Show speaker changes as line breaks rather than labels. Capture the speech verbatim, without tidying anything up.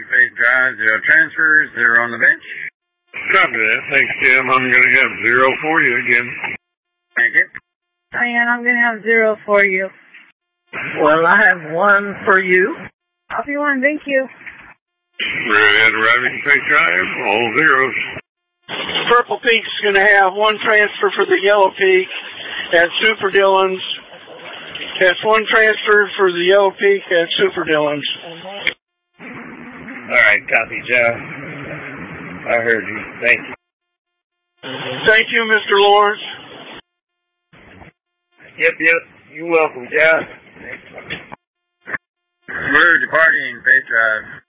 Faith Drive, zero transfers, zero on the bench.
Copy that. Thanks, Tim. I'm going to have zero for you again.
Thank you.
Diane, I'm going to have zero for you.
Well, I have one for you.
Copy one, thank you.
Red arriving Faith Drive, all zeros.
Purple Peak's going to have one transfer for the Yellow Peak at Super Dillon's. That's one transfer for the Yellow Peak at Super Dillon's.
All right, copy, Joe. I heard you. Thank you.
Thank you, Mister Lawrence.
Yep, yep. You're welcome, Joe.
We're departing Faith Drive.